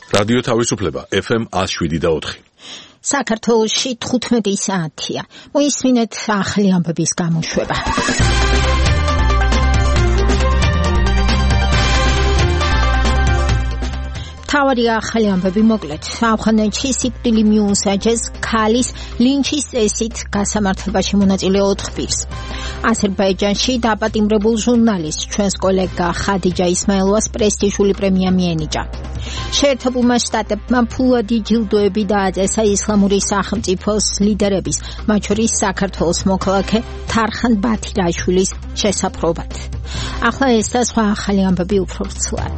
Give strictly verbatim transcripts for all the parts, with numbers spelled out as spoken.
რადიო თავისუფლება ეფ ემ one oh seven და four. საქართველოში თხუთმეტი საათია. მოისმინეთ ახალი ამბების გამოშვება. თავარი ახალი ამბები მოკლედ. ავღანეთში სიკვდილი მიუსაჯეს ქალის ლინჩის წესით გასამართლებაში მონაწილე ოთხ პირს. აზერბაიჯანში დაპატიმრებულ ჟურნალისტს ჩვენს კოლეგა ხადიჯა ისმაილოვას პრესტიჟული პრემია მიენიჭა. შეერთებულმა შტატებმა ფულადი ჯილდოები დააწესა ისლამური სახელმწიფოს ლიდერების, მათ შორის საქართველოს მოქალაქე თარხან ბათირაშვილის შესაფრობად. ახლა ეს და სხვა ახალი ამბები უფრო ვრცლად.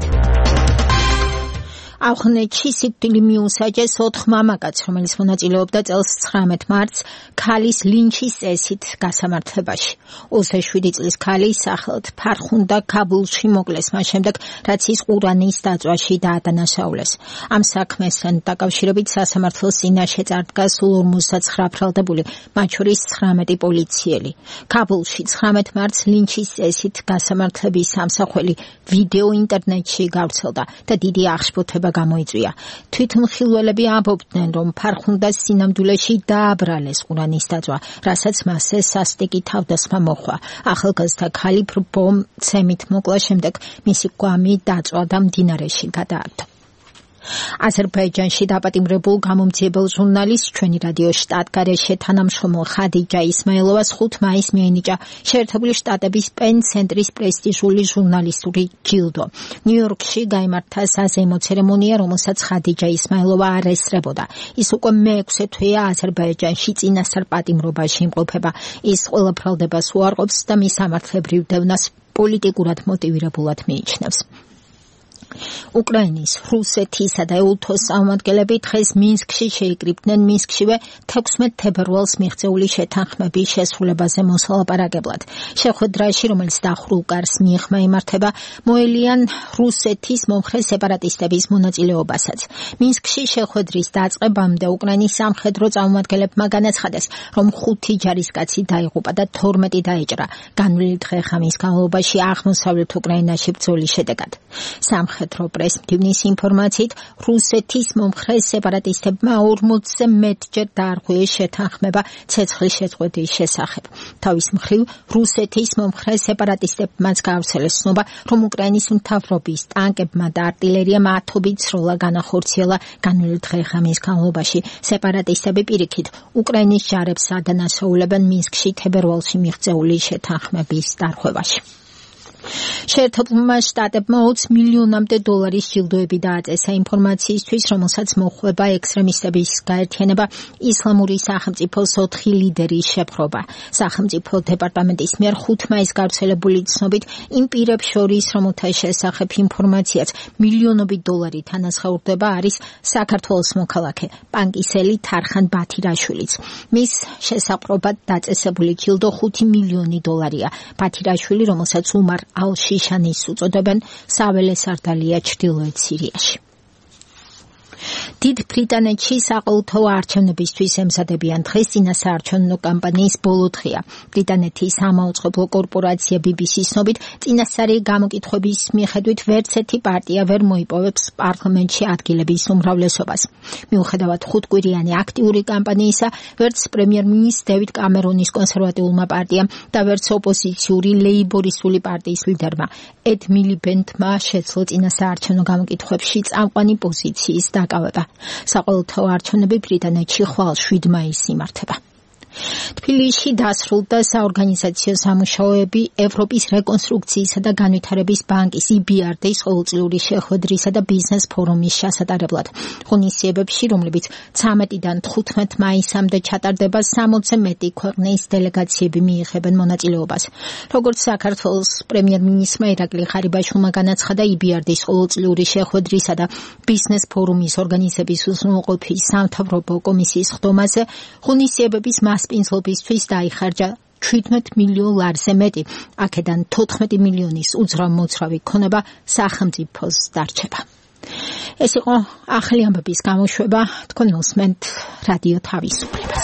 ავღანეთში სიკვდილი მიუსაჯეს ოთხ მამაკაცს, რომელიც მონაწილეობდა წელს ცხრამეტ მარტს ქალის ლინჩის წესით გასამართლებაში. ოცდაშვიდი წლის ქალი სახელად ფარხუნდა ქაბულში მოკლეს მას შემდეგ, რაც ის ყურანის დაწვაში დაადანაშაულეს. ამ საქმესთან დაკავშირებით სასამართლოს წინაშე წარდგა სულ ორმოცდათვრამეტი ბრალდებული, მათ შორის ცხრამეტი პოლიციელი. ქაბულში ცხრამეტ მარტს ლინჩის წესით გასამართლების სამსახველი ვიდეო ინტერნეტში გავრცელდა და დიდი აღშფოთება გამოიწვია. თვითმხილველები ამბობდნენ, რომ ფარხუნდას სინამდვილეში დააბრალეს ყურანის დაწვა, რასაც მასზე სასტიკი თავდასხმა მოჰყვა. ახალგაზრდა ქალი ბრბო-მცემით მოკლა შემდეგ მისი გვამი დაწვა და მდინარეში გადააგდო. აზერბაიჯანში დაპატიმრებულ გამომძიებელ ჟურნალისტს ჩვენი რადიო შტატგარეშე თანამშრომელ ხადიჯა ისმაილოვას ხუთი მაისს მიენიჭა შეერთებული შტატების პენ ცენტრის პრესტიჟული ჟურნალისტური ჯილდო. ნიუ-იორკში გაიმართა საზეიმო ცერემონია, რომელსაც ხადიჯა ისმაილოვა არ ესწრებოდა. ის უკვე მეექვსე თვეა აზერბაიჯანში წინასწარ პატიმრობაში იმყოფება. ის ყველა ბრალდებას უარყოფს და მის სამართლებრივ დევნას პოლიტიკურად მოტივირებულად მიიჩნევს. უკრაინის, რუსეთისა და ეუთოს წარმომადგენლები დღეს მინსკში შეიკრიბნენ მინსკშივე თექვსმეტ თებერვალს მიღწეული შეთანხმების შესრულებაზე მოსალაპარაკებლად. შეხვედრაში, რომელიც დახურულ კარს მიღმა იმართება, მოელიან რუსეთის მომხრე სეპარატისტების მონაწილეობასაც. მინსკში შეხვედრის დაწყებამდე უკრაინის სამხედრო წარმომადგენლებმა განაცხადეს, რომ ხუთი ჯარისკაცი დაიღუპა და თორმეტი დაეჭრა განვლილი დღე-ღამის განმავლობაში აღმოსავლეთ უკრაინაში ბრძოლის შედეგად. სამხედრო პრესმდივნის ინფორმაციით, რუსეთის მომხრე სეპარატისტებმა ორმოცზე მეტჯერ დაარღვიეს შეთანხმება ცეცხლის შეწყვეტის შესახებ. თავის მხრივ, რუსეთის მომხრე სეპარატისტებმაც გაავრცელეს ცნობა, რომ უკრაინის მთავრობის ტანკებმა და артиლერიამ ათობით სროლა განახორციელა განვლილი დღე-ღამის განმავლობაში. სეპარატისტები პირიქით უკრაინის ჯარებს ადანაშაულებენ მინსკში თებერვალში მიღწეული შეთანხმების დარღვევაში. შეერთებულმა შტატებმა ოცი მილიონამდე დოლარის ჯილდოები დააწესა ინფორმაციისთვის, რომელსაც მოჰყვება ექსტრემისტების გაერთიანება ისლამური სახელმწიფოს ოთხი ლიდერის შეპყრობა. სახელმწიფო დეპარტამენტის მიერ ხუთი მაისს გავრცელებული ცნობით, იმ პირებს შორის, რომელთა შესახებ ინფორმაციაც მილიონობით დოლარი თანასხმაურდება, არის საქართველოს მოქალაქე პანკისელი თარხან ბათირაშვილიც. მის შესაყრობად დაწესებული ჯილდო ხუთი მილიონი დოლარია. ბათირაშვილი, რომელსაც უმარ ალ-შიშანის უწოდებენ, საველე სარდალია ჩრდილოეთ სირიაში. დიდ ბრიტანეთში საყოველთაო არჩევნებისთვის ემზადებიან დღეს წინასაარჩევნო კამპანიის ბოლო დღეა. ბრიტანეთის სამაუწყებლო კორპორაცია ბი ბი სის ცნობით, წინასწარი გამოკითხვების მიხედვით ვერც ერთი პარტია ვერ მოიპოვებს პარლამენტში ადგილების უმრავლესობას. მიუხედავად ხუთკვირიანი აქტიური კამპანიისა, ვერც პრემიერ-მინისტრ დევიდ კამერონის კონსერვატიულმა პარტიამ და ვერც ოპოზიციური ლეიბორისტული პარტიის ლიდერმა ედ მილიბენდმა შეძლო წინასაარჩევნო გამოკითხვებში წამყვანი პოზიციის დაკავება. საყოველთაო არჩევნები ბრიტანეთში ხვალ შვიდ მაისს იმართება. თბილისში დასრულდა საორგანიზაციო სამუშაოები ევროპის რეკონსტრუქციისა და განვითარების ბანკის ი ბი არ დის ყოველწლიური შეხვედრისა და ბიზნეს ფორუმის ჩასატარებლად. ღონისძიებებში, რომლებიც ცამეტიდან თხუთმეტ მაისამდე ჩატარდება, სამოცზე მეტი ქვეყნის დელეგაციები მიიღებენ მონაწილეობას. როგორც საქართველოს პრემიერ-მინისტრმა ირაკლი ღარიბაშვილმა განაცხადა, ი ბი არ დის ყოველწლიური შეხვედრისა და ბიზნეს ფორუმის ორგანიზების უზრუნველყოფის სამთავრობო კომისიის ხდომაზე, ღონისძიებების მასპინძლობისთვის დაიხარჯა შვიდმეტ მილიონ ლარზე მეტი, აქედან თოთხმეტი მილიონის უძრავ-მოძრავი ქონება სახელმწიფოს დარჩება. ეს იყო ახალი ამბების გამოშვება, თქვენ უსმენთ რადიო თავისუფლებას.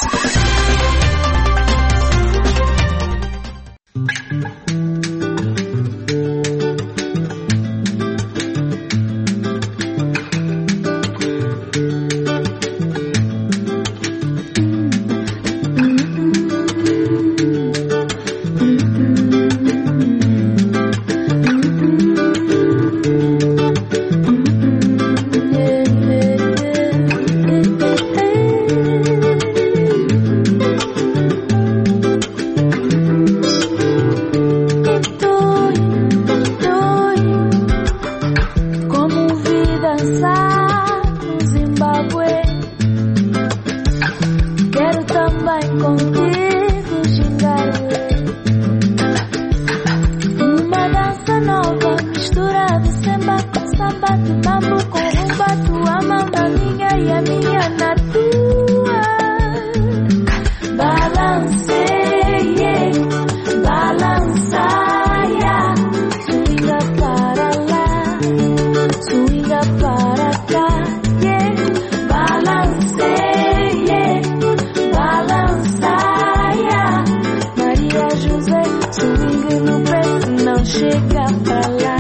chega pra lá.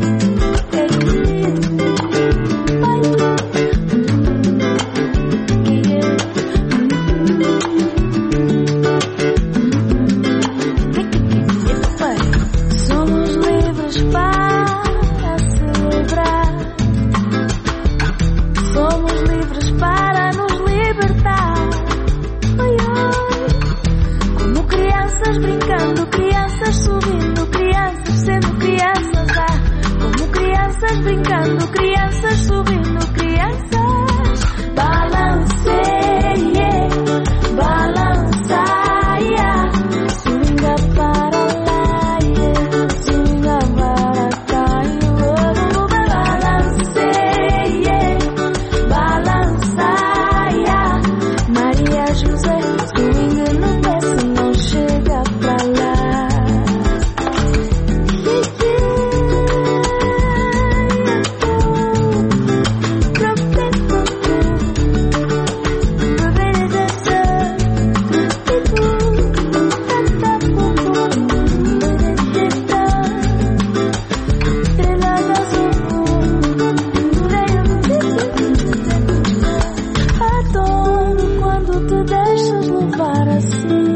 Somos livres para celebrar. Somos livres para nos libertar. Oi, oi. Como crianças brincando, crianças sorrindo, crianças sendo crianças. Ah, como crianças brincando, crianças sorrindo, crianças. Balanceie, balançaia, swinga para lá, swinga para cá. Balanceie, balançaia, Maria José, swinga no pé se não chega pra lá. Adoro quando te deixas levar assim.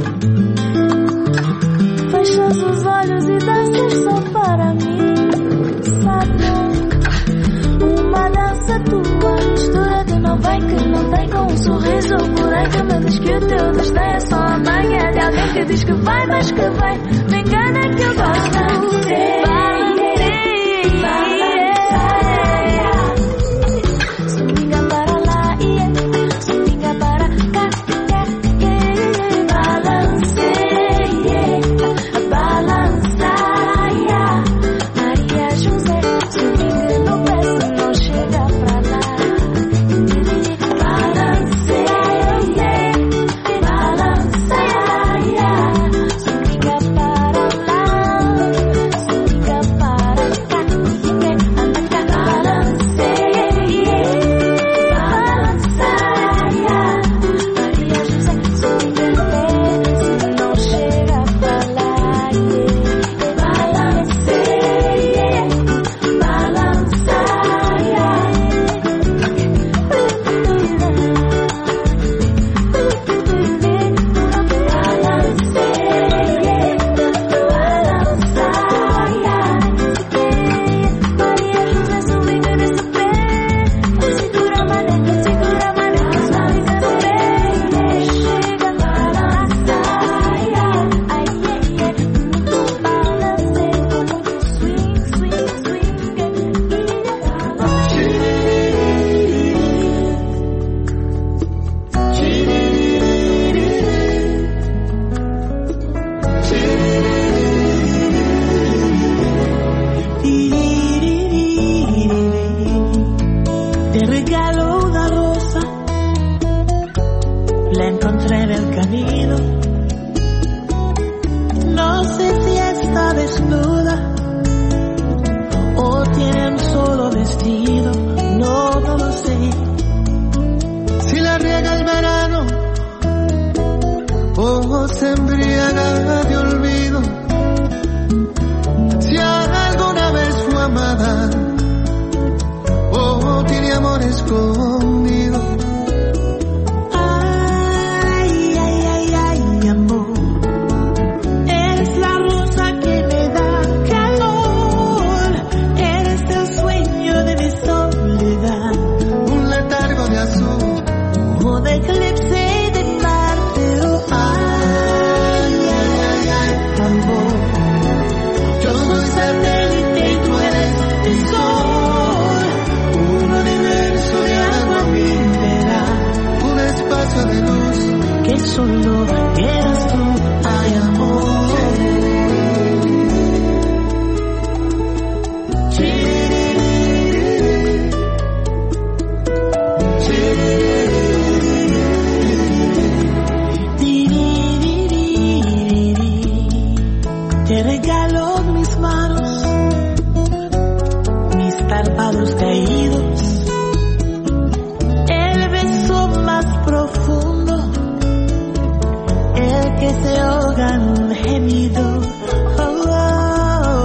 Fechas os olhos e danças só para mim. Sabe, uma dança tua, mistura que não vem, que não tem, com um sorriso por aí que me diz que o teu destino é só a manhã de alguém que diz que vai, mas que vai. Me engana que eu gosto. Swinga para lá, swinga para cá. Balanceie, balançaia, Maria José, swinga no pé se não chega pra lá. Balanceie, balançaia, swinga para lá, swinga para cá. Balanceie, balançaia, Maria José, swinga no pé se não chega pra lá. Balanceie, balançaia. Te regalo una rosa, la encontré en el camino. No sé si está desnuda o tiene un solo vestido, no, no lo sé. Si la riega el verano o se embriaga de olvido, si alguna vez fue amada o tiene amor escondido. Ay, ay, ay, ay, amor, eres la rosa que me da calor, eres el sueño de mi soledad, Un letargo de azul, un eclipse de Marte. Oh, ay, ay, ay, ay, amor, yo soy satélite y tú eres el sol, un universo de agua mineral, un espacio de luz. que solo eres tú. Ay, amor. Te regalo mis manos, mis párpados caídos, el beso más profundo, el que se ahoga en un gemido. Oh, oh,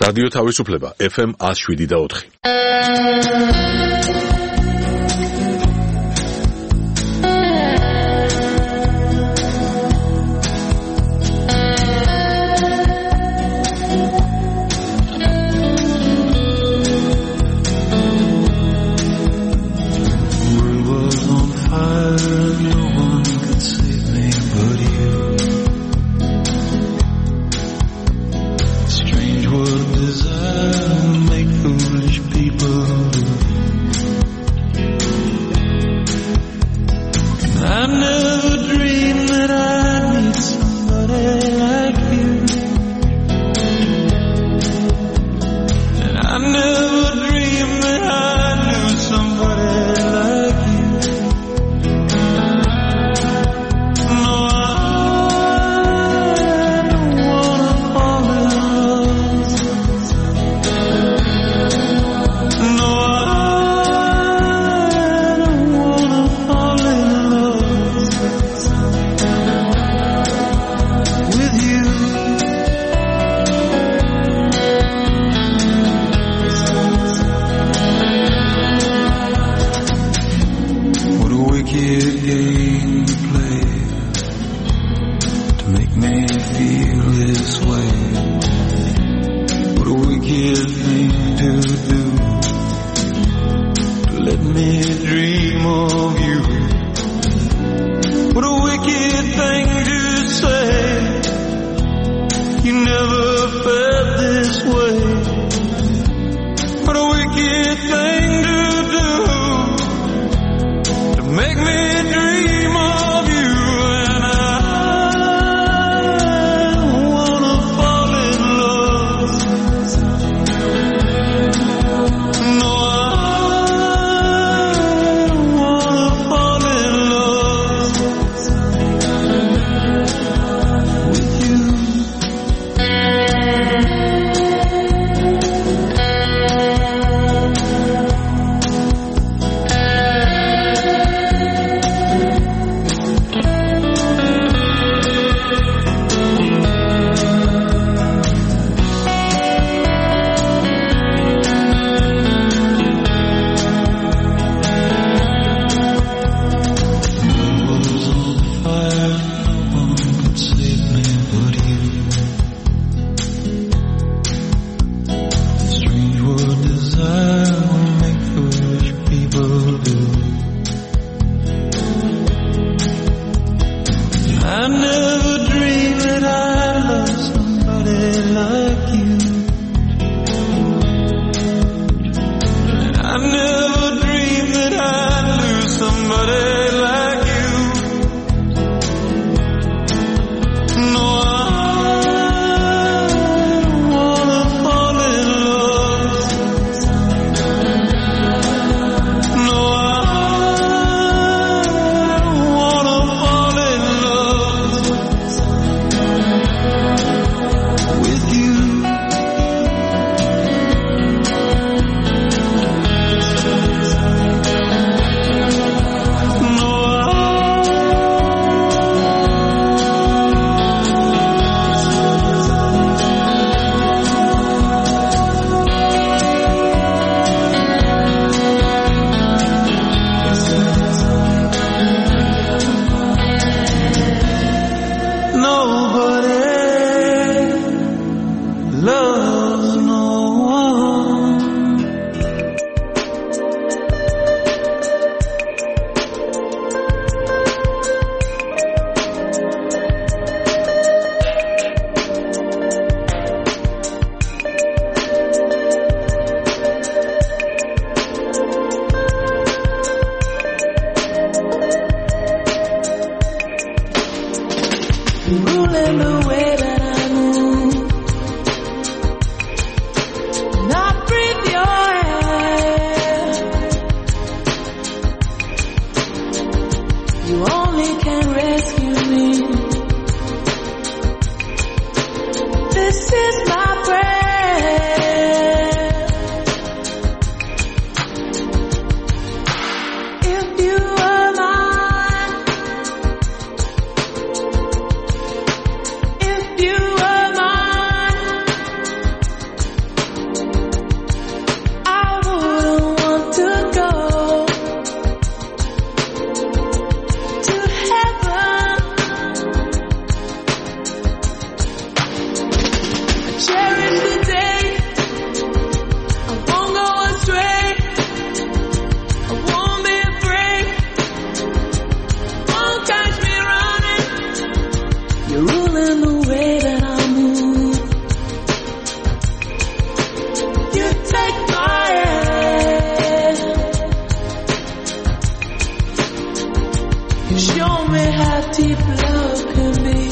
რადიო თავისუფლება ეფ ემ one oh seven და four. Show me how deep love can be.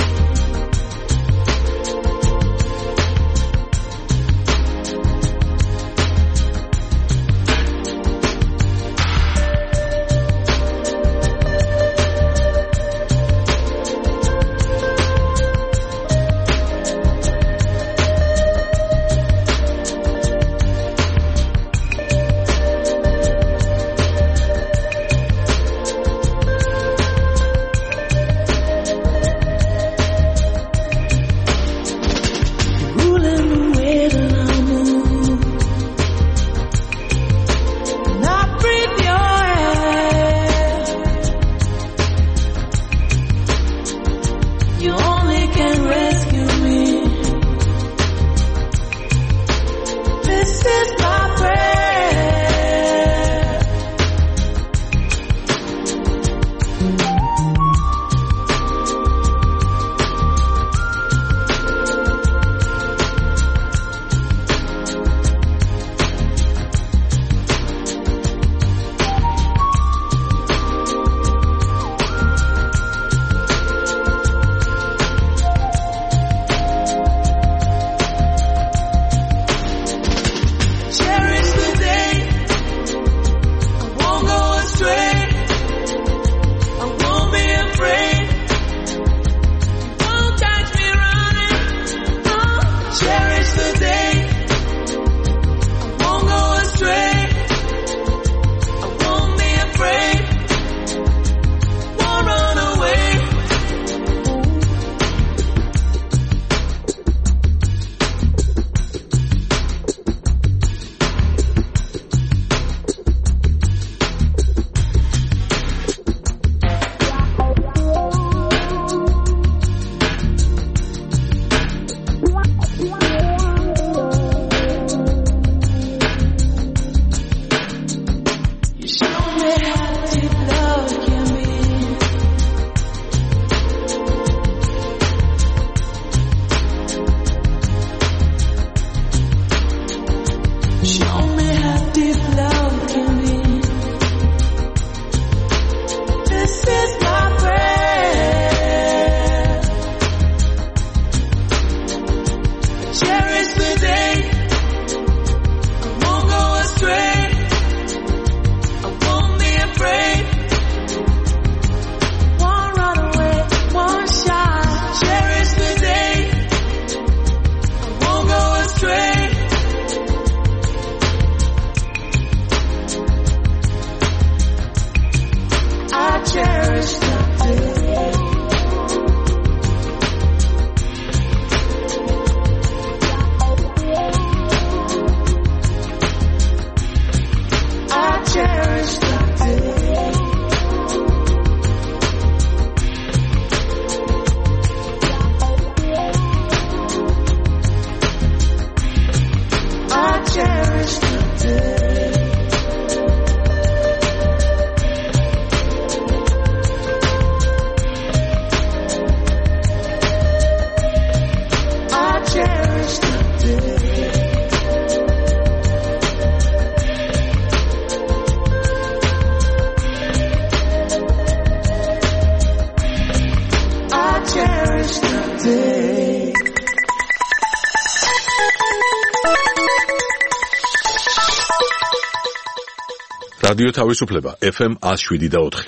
რადიო თავისუფლება ეფ ემ one oh seven და four.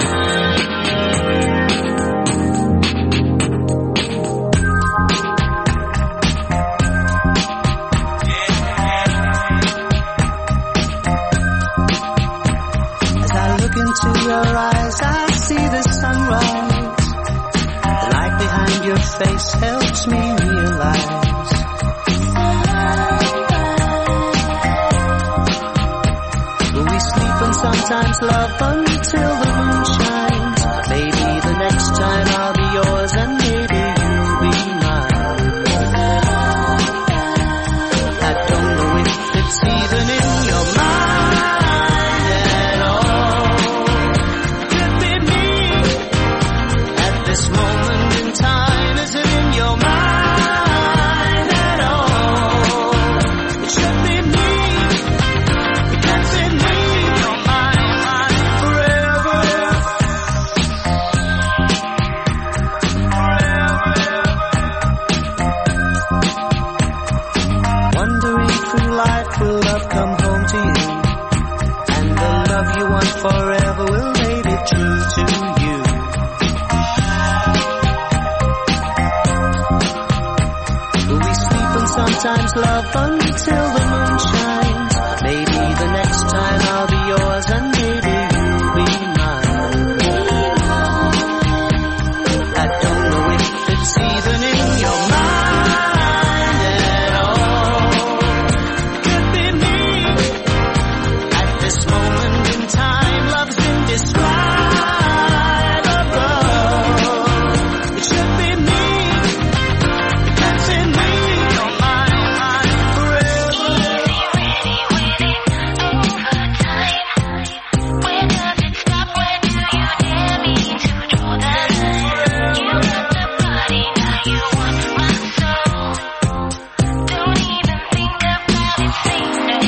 As I look into your eyes, I see the sunrise. The light behind your face helps me realize sometimes love until the moon shines. Maybe the next time I'll be yours and maybe you'll be mine. I don't know if it's even in your mind at all. Could be me at this moment in time. Is it in your mind at all? It should be me. It can't be me. love you once forever will make it true to you. We sleep and sometimes love until the moon shines. Maybe the next time I'll be yours and maybe you'll be mine. I don't know if it's even in your mind at all. Could be me. At this moment in time, love's indescribable. It should be me. That's in me. You're mine, mine forever. Easy, ready, waiting over time. Where does it stop? Where do you dare me to draw the line? You got the body, now you want my soul. Don't even think about it, say no.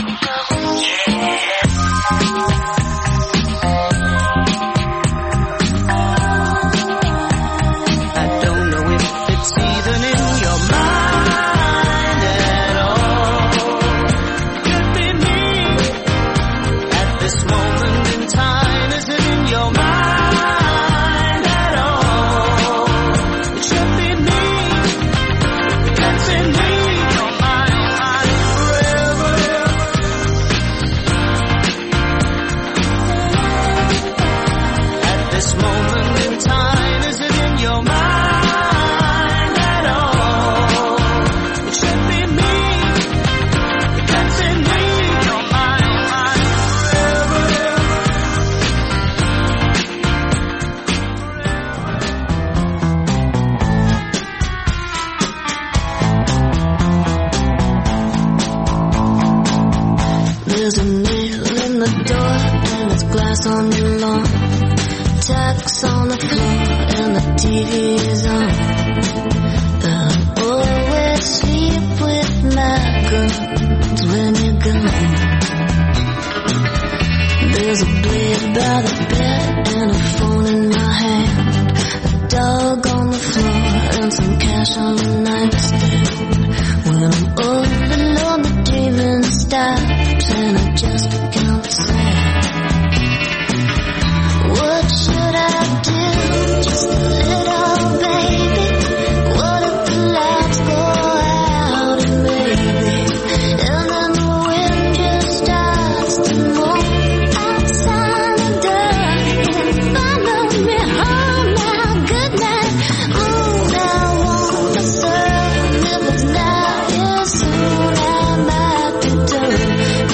I don't know if it's even in your mind at all. Could be me. At this moment in time, is it in your mind at all? It should be me. That's in me. You're mine, mine forever. At this moment in time, is it in your mind at all? It should be me. That's in me. You're mine, mine forever. There's a nail in the door and it's glass on the lawn. Tacks on the floor and the T V is on. I always sleep with my girls when you're gone. There's a blade by the bed and a phone in my hand. A dog on the floor and some cash on the nightstand. When I'm all alone, the dreaming stops and I just become sad. What should I do? Just a little baby. What if the lights go out and maybe, and then the wind just starts to move outside the door and follow me home now. Good night. Ooh, I want myself. If it's not here soon, I might return.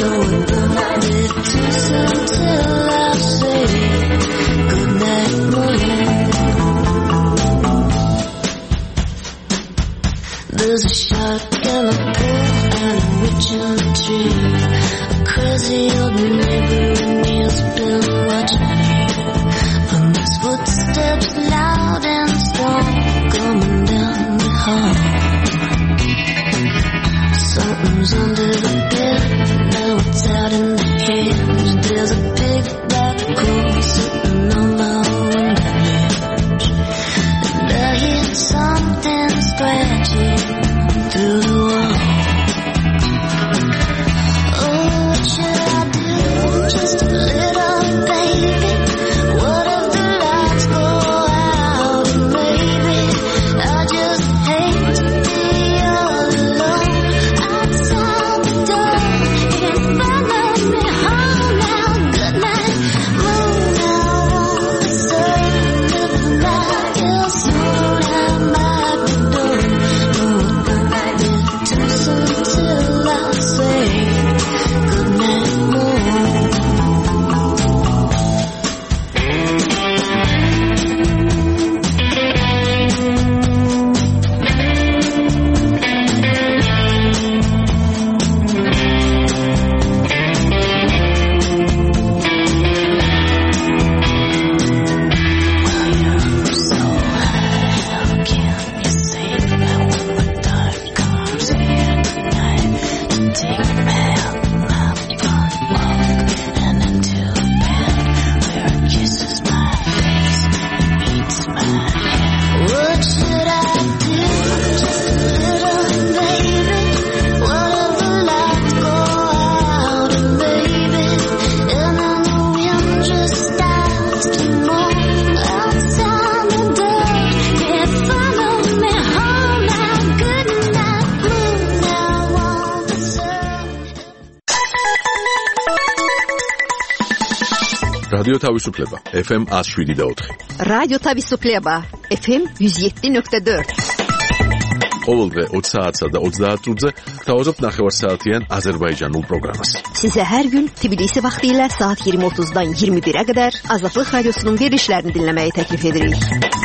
რადიო თავისუფლება ეფ ემ one oh seven point four. რადიო თავისუფლება ეფ ემ one oh seven point four. ყოველდღე opt საათსა და ოცდაათ წუთზე გთავაზობთ ნახევარსაათიან აზერბაიჯანულ პროგრამას. Size her gün Tbilisi vaktiyle saat yirmi otuzdan yirmi bire kadar Azatlık Radyosu'nun verilişlerini dinlemeyi teklif ederiz.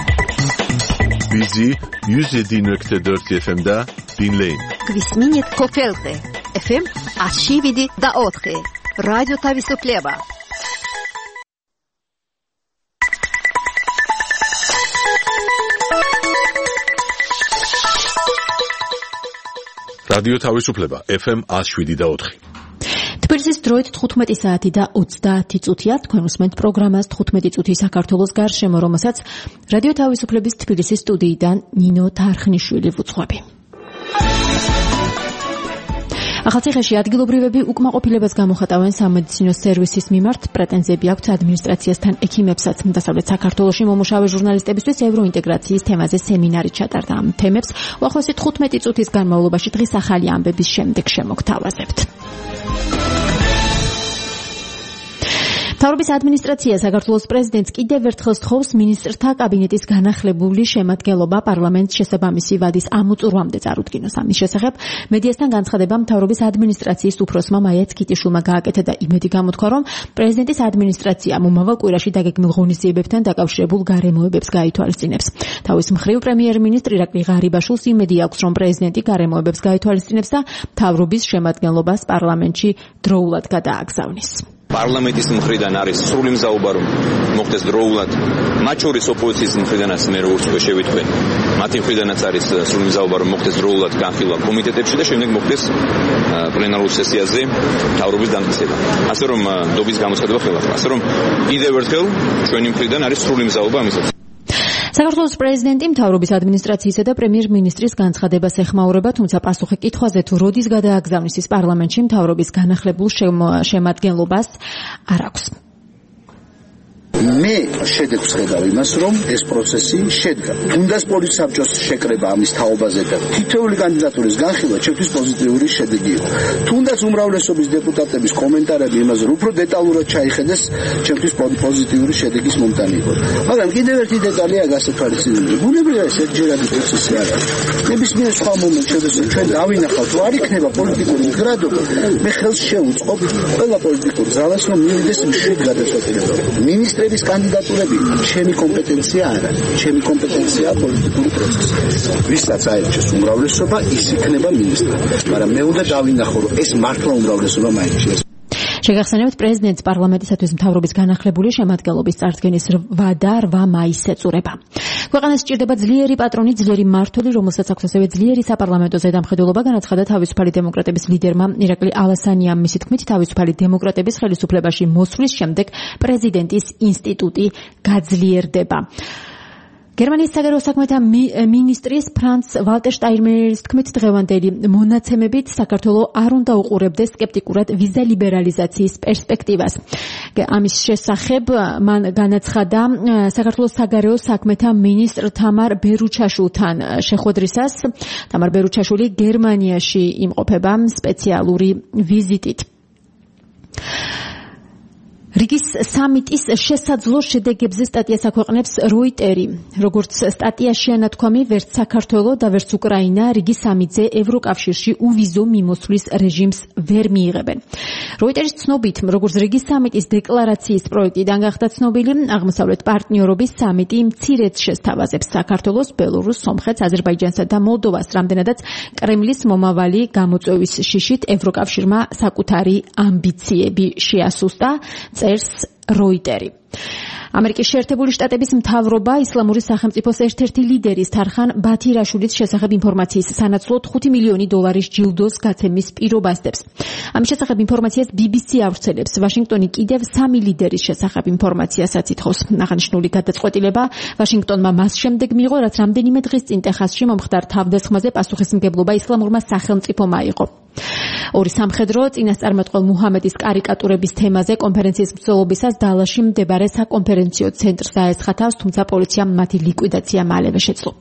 Bizi one oh seven point four efe em'da dinleyin. Kvisminit Kofelte efe em one oh seven point four. Radyo Tavisupleba. რადიო თავისუფლება ეფ ემ one oh seven point four. თბილისის დროით თხუთმეტი საათი და ოცდაათი წუთია. თქვენ უსმენთ პროგრამას თხუთმეტი წუთი საქართველოს გარშემო, რომელსაც რადიო თავისუფლების თბილისის სტუდიიდან ნინო თარხნიშვილი ვუძღვები. ახალციხეში ადგილობრივები უკმაყოფილებას გამოხატავენ სამედიცინო სერვისის მიმართ. პრეტენზიები აქვთ ადმინისტრაციასთან ექიმებსაც. დასავლეთ საქართველოში მომუშავე ჟურნალისტებისთვის ევროინტეგრაციის თემაზე სემინარი ჩატარდა. ამ თემებს უახლოესი თხუთმეტი წუთის განმავლობაში დღის ახალი ამბების შემდეგ შემოგთავაზებთ. მთავრობის ადმინისტრაცია საქართველოს პრეზიდენტს კიდევ ერთხელ სთხოვს მინისტრთა კაბინეტის განახლებული შემადგენლობა პარლამენტს შესაბამისი ვადის ამოწურვამდე წარუდგინოს. ამის შესახებ მედიასთან განცხადება მთავრობის ადმინისტრაციის უფროსმა მაია ცკიტიშვილმა გააკეთა და იმედი გამოთქვა, რომ პრეზიდენტის ადმინისტრაცია მომავალ კვირაში დაგეგმილ ღონისძიებებთან დაკავშირებულ გარემოებებს გაითვალისწინებს. თავის მხრივ პრემიერ-მინისტრ ირაკლი ღარიბაშვილს იმედი აქვს, რომ პრეზიდენტი გარემოებებს გაითვალისწინებს და მთავრობის შემადგენლობას პარლამენტში დროულად გადააგზავნის. პარლამენტის მხრიდან არის სრული მზაობა, რომ მოხდეს დროულად, მათ შორის ოპოზიციის მხრიდანაც მე როგორც შევიტყვი, მათი მხრიდანაც არის სრული მზაობა, რომ მოხდეს დროულად განხილვა კომიტეტებში და შემდეგ მოხდეს პლენარულ სესიაზე მთავრობის დამტკიცება. ასე რომ დობის გამოსხდება ხელახლა. ასე რომ კიდევ ერთხელ ჩვენი მხრიდან არის სრული მზაობა ამისათვის. საქართველოს პრეზიდენტი მთავრობის ადმინისტრაციისა და პრემიერ-მინისტრის განცხადებას ეხმაურება, თუმცა პასუხი კითხვაზე თუ როდის გადააგზავნის ის პარლამენტში მთავრობის განახლებულ შემადგენლობას არ აქვს. მე შედეგს ხედავ იმას, რომ ეს პროცესი შედგა. თუნდაც პოლის საბჭოს შეკრება ამის თაობაზე და თითოეული კანდიდატურის განხილვა ჩემთვის პოზიტიური შედეგი იყო. თუნდაც უმრავლესობის დეპუტატების კომენტარები იმაზე, რომ უფრო დეტალურად ჩაიხედეს, ჩემთვის პოზიტიური შედეგის მომტანი იყო. მაგრამ კიდევ ერთი დეტალია გასათვალისწინებელი. ბუნებრივია ეს ერთჯერადი პროცესი არ არის. ნებისმიერ სხვა მომენტში, როდესაც ჩვენ დავინახავთ, რომ არ იქნება პოლიტიკური მდგრადობა, მე ხელს შევუწყობ ყველა პოლიტიკურ ძალას, რომ მივიდეს მშვიდ გადაწყვეტილებაზე. მინისტრები ეს კანდიდატურები ჩემი კომპეტენცია არ არის. ჩემი კომპეტენცია პოლიტიკური პროცესი. ვისაც აერჩეს უმრავლესობა, ის იქნება მინისტრი. მაგრამ მე უნდა დავინახო, რომ ეს მართლა უმრავლესობა მაინც. შეგახსენებთ, პრეზიდენტს პარლამენტისათვის მთავრობის განახლებული შემადგენლობის წარდგენის ვადა რვა მაისს ეწურება. ქვეყანას სჭირდება ძლიერი პატრონი, ძლიერი მმართველი, რომელსაც აქვს ასევე ძლიერი საპარლამენტო ზედამხედველობა, განაცხადა თავისუფალი დემოკრატების ლიდერმა ირაკლი ალასანიამ. მისი თქმით, თავისუფალი დემოკრატების ხელისუფლებაში მოსვლის შემდეგ პრეზიდენტის ინსტიტუტი გაძლიერდება. გერმანიის საგარეო საქმეთა მინისტრის ფრანც ვალტერ შტაინმაიერის თქმით, დღევანდელი მონაცემებით საქართველო არ უნდა უყურებდეს სკეპტიკურად ვიზა ლიბერალიზაციის პერსპექტივას. ამის შესახებ მან განაცხადა საქართველოს საგარეო საქმეთა მინისტრ თამარ ბერუჩაშვილთან შეხვედრისას. თამარ ბერუჩაშვილი გერმანიაში იმყოფება სპეციალური ვიზიტით. რიგის სამიტის შესაძლო შედეგებზე სტატიას აქვეყნებს როიტერი. როგორც სტატიაში ანათქვამი, ვერც საქართველო და ვერც უკრაინა რიგის სამიტზე ევროკავშირში უვიზო მიმოსვლის რეჟიმს ვერ მიიღებენ. როიტერის ცნობით, როგორც რიგის სამიტის დეკლარაციის პროექტიდან გახდა ცნობილი, აღმოსავლეთ პარტნიორობის სამიტი მცირედ შესთავაზებს საქართველოს, ბელორუს, სომხეთს, აზერბაიჯანსა და მოლდოვას, რამდენადაც კრემლის მომავალი გამოწვევის შიშით ევროკავშირმა საკუთარი ამბიციები შეასუსტა. წერს როიტერი. ამერიკის შეერთებული შტატების მთავრობა ისლამური სახელმწიფოს ერთ-ერთი ლიდერის თარხან ბათირაშვილის შესახებ ინფორმაციის სანაცვლოდ ხუთი მილიონი დოლარის ჯილდოს გაცემის პირობას დებს. ამის შესახებ ინფორმაციას ბი ბი სი ავრცელებს. ვაშინგტონი კიდევ სამი ლიდერის შესახებ ინფორმაციასაც ითხოვს. აღნიშნული გადაწყვეტილება ვაშინგტონმა მას შემდეგ მიიღო, რაც რამდენიმე დღის წინ ტეხასში მომხდარ თავდასხმაზე პასუხისმგებლობა ისლამურმა სახელმწიფომ აიღო. ორი სამხედრო წინასწარმეტყველ მუჰამედის კარიკატურების თემაზე კონფერენციის მსვლელობისას დალაში მდებარე საკონფერენციო ცენტრს დაესხათავს, თუმცა პოლიციამ მათი ლიკვიდაცია მალევე შეძლო.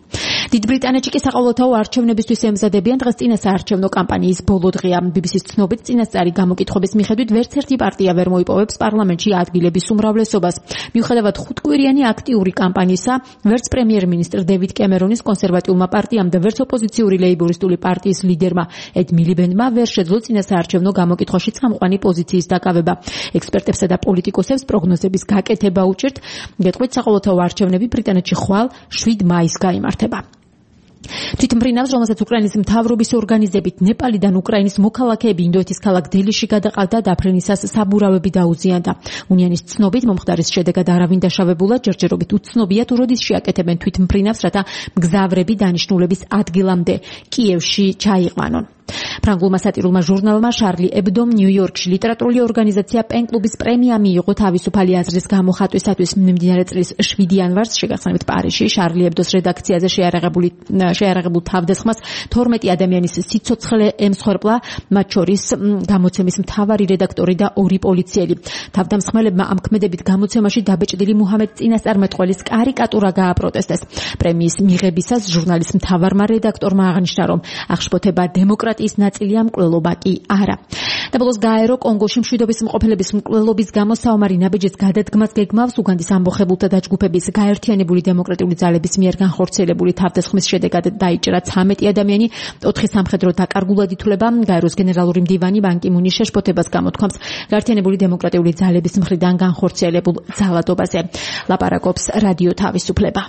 დიდ ბრიტანეთში კი საყოველთაო არჩევნებისთვის ემზადებიან. დღეს წინასაარჩევნო კამპანიის ბოლო დღეა. ბი ბი სის ცნობით წინასწარი გამოკითხების მიხედვით ვერც ერთი პარტია ვერ მოიპოვებს პარლამენტში ადგილების უმრავლესობას. მიუხედავად ხუთკვირიანი აქტიური კამპანიისა, ვერც პრემიერ-მინისტრ დევიდ კემერონის კონსერვატიულმა პარტიამ და ვერც ოპოზიციური ლეიბორისტული პარტიის ლიდერმა ედ მილიბენდმა ვერ შეძლო წინასაარჩევნო გამოკითხვაში წამყვანი პოზიციის დაკავება. ექსპერტებსა და პოლიტიკოსებს პროგნოზების გაკეთება უჭირთ. გეტყვით, საყოველთაო არჩევნები ბრიტანეთში ხვალ შვიდ მაისს გაიმართება. თვითმფრინავს, რომელსაც უკრაინის მთავრობის ორგანიზებით ნეპალიდან უკრაინის მოქალაქეები ინდოეთის ქალაქ დელიში გადაყავდა, დაფრენისას საბურავები დაუზიანდა. უნიანის ცნობით, მომხდარის შედეგად არავინ დაშავებულა, ჯერჯერობით უცნობია თუ როდის შეაკეთებენ თვითმფრინავს, რათა მგზავრები დანიშნულების ადგილამდე კიევში ჩაიყვანონ. ფრანგულმა სატირულმა ჟურნალმა შარლი ებდომ ნიუ-იორკში ლიტერატურული ორგანიზაცია პენ-კლუბის პრემია მიიღო თავისუფალი აზრის გამოხატვისათვის. მიმდინარე წლის შვიდი იანვარს შეგახსენებთ პარიზში შარლი ებდოს რედაქციაზე შეარაღებული შეარაღებულ თავდასხმას თორმეტი ადამიანის სიცოცხლე ემსხვერპლა, მათ შორის გამოცემის მთავარი რედაქტორი და ორი პოლიციელი. თავდამსხმელებმა ამ ქმედებით გამოცემაში დაბეჭდილი მუჰამედ წინასწარმეტყველის კარიკატურა გააპროტესტეს. პრემიის მიღებისას ჟურნალის მთავარმა რედაქტორმა აღნიშნა, რომ აღშფოთება დემოკრატია ის ნაწილია, მკვლელობა კი არა. და ბოლოს გაერო კონგოში მშვიდობის მყოფელების მკვლელობის გამო საომარი ნაბიჯის გადადგმას გეგმავს. უგანდის ამბოხებულთა დაჯგუფების გაერთიანებული დემოკრატიული ძალების მიერ განხორციელებული თავდასხმის შედეგად დაიჭრა ცამეტი ადამიანი, ოთხი სამხედრო დაკარგულად ითვლება. გაეროს გენერალური მდივანი ბან კი მუნის შეშფოთებას გამოთქვამს გაერთიანებული დემოკრატიული ძალების მხრიდან განხორციელებულ ძალადობაზე. ლაპარაკობს რადიო თავისუფლება.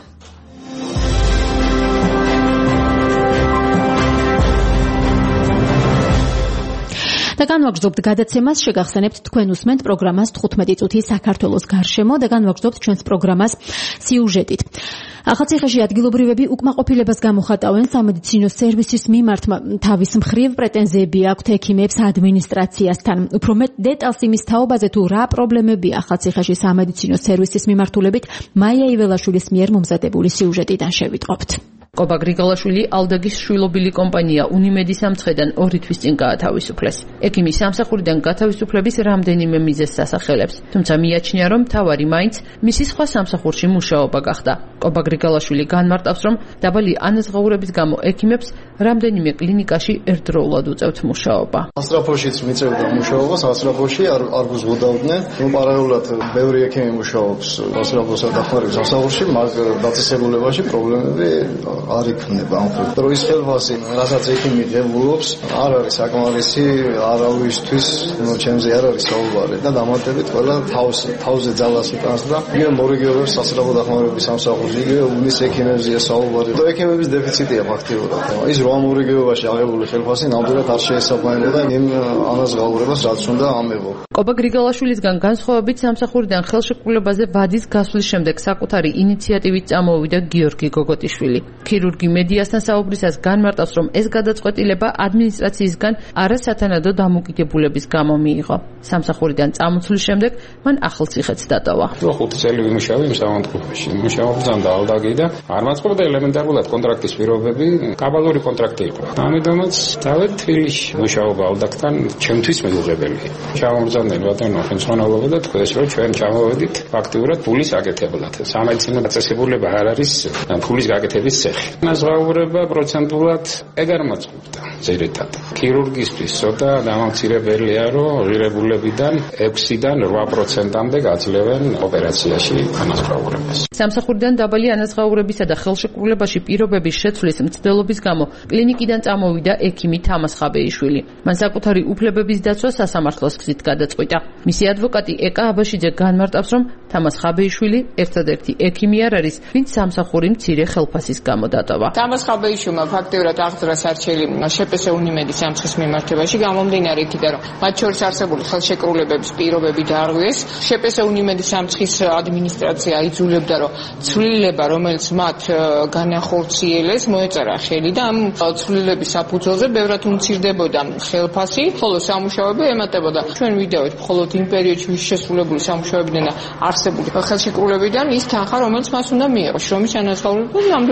და განვაგრძობთ გადაცემას, შეგახსენებთ თქვენ უსმენთ პროგრამას თხუთმეტი წუთი საქართველოს გარშემო და განვაგრძობთ ჩვენს პროგრამას სიუჟეტით. ახალციხეში ადგილობრივები უკმაყოფილებას გამოხატავენ სამედიცინო სერვისის მიმართ. თავის მხრივ პრეტენზიები აქვთ ექიმებს ადმინისტრაციასთან. უფრო მეტ დეტალს იმის თაობაზე თუ რა პრობლემებია ახალციხეში სამედიცინო სერვისის მიმართულებით მაია იველაშვილის მიერ მომზადებული სიუჟეტიდან შევიტყობთ. კობა გრიგოლაშვილი ალდაგის შვილობილი კომპანია უნიმედის სამცხედან ორი თვის წინ გაათავისუფლეს. ექიმი სამსახურიდან გათავისუფლების რამდენიმე მიზეზს ასახელებს, თუმცა მიაჩნია, რომ მთავარი მაინც მისი სხვა სამსახურში მუშაობა გახდა. კობა გრიგოლაშვილი განმარტავს, რომ დაბალი ანაზღაურების გამო ექიმებს რამდენიმე კლინიკაში ერთდროულად უწევთ მუშაობა. ასტრაფოშიც მიწევდა მუშაობას, ასტრაფოში არ არ გუზღუდავდნენ. ნუ პარალელურად ბევრი ექიმი მუშაობს ასტრაფოსა დახმარების სამსახურში, მაგრამ დაწესებულებაში პრობლემები არ იქნება ამ ხრივ. დროის ხელფასი, რასაც ექიმი ღებულობს, არ არის საკმარისი არავისთვის, ნუ ჩემზე არ არის საუბარი და დამატებით ყველა თავს თავზე ძალას იტანს და იგივე მორიგეობებს სასწრაფო დახმარების სამსახურში, იგივე უნის ექიმებზეა საუბარი. და ექიმების დეფიციტია ფაქტიურად. ის რა მორიგეობაში აღებული ხელფასი ნამდვილად არ შეესაბამება იმ ანაზღაურებას, რაც უნდა ამეღო. კობა გრიგოლაშვილისგან განსხვავებით სამსახურიდან ხელშეკრულებაზე ვადის გასვლის შემდეგ საკუთარი ინიციატივით წამოვიდა გიორგი გოგოტიშვილი. ქირურგი მედიასთან საუბრისას განმარტავს, რომ ეს გადაწყვეტილება ადმინისტრაციისგან არასათანადო დამოკიდებულების გამო მიიღო. სამსახურიდან წამოსვლის შემდეგ მან ახალციხეც დატოვა. ხუთი წელი ვიმუშავე იმ სამონტყოფაში. მუშაობდნენ და ალდაგი და არ მაწყობდა ელემენტარულად კონტრაქტის პირობები, კაბალური კონტრაქტი იყო. ამიტომაც დავით თბილისში მუშაობა ალდაგთან ჩემთვის მიუღებელია. ჩამოვზარდნენ ბატონო ხელმძღვანელობა და თქვენს რომ ჩვენ ჩამოვედით ფაქტიურად ფულის აკეთებლად. სამედიცინო დაწესებულება არ არის ფულის გაკეთების ცეხი. ნაზღაურება პროცენტულად ეგარ მოწყობდა ზედმეტად. ქირურგისთვის ცოტა დამამცირებელია, რომ ღირებულებიდან ექვსიდან რვა პროცენტამდე გაძლევენ ოპერაციაში ანაზღაურებას. სამსახურიდან დაბალი ანაზღაურებისა და ხელშეკრულებაში პირობების შეცვლის მცდელობის გამო კლინიკიდან წამოვიდა ექიმი თამას ხაბეიშვილი. მან საკუთარი უფლებების დაცვა სასამართლოს გზით გადაწყვიტა. მისი ადვოკატი ეკა აბაშიძე განმარტავს, რომ თამას ხაბეიშვილი ერთადერთი ექიმი არ არის, ვინც სამსახური მცირე ხელფასის გამო დატოვა. თამას ხაბეიშვილმა ფაქტიურად აღძრა სარჩელი შეპესე უნიმედის სამცხის მიმართებაში, გამომდინარე იქიდან, რომ მათ შორის არსებული ხელშეკრულებების პირობები დაარღვიეს. შეპესე უნიმედის სამცხის ადმინისტრაცია აიძულებდა, რომ ცვლილება, რომელიც მათ განახორციელეს, მოეწერა ხელი და ამ ცვლილების საფუძველზე ბევრად უმცირდებოდა ხელფასი, ხოლო სამუშაოები ემატებოდა. ჩვენ ვიდავით მხოლოდ იმ პერიოდში შესრულებული სამუშაოებიდან არსებული ხელშეკრულებიდან ის თანხა, რომელიც მას უნდა მიიღოს, შრომის ანაზღაურება ნამდვილად მოვიდა.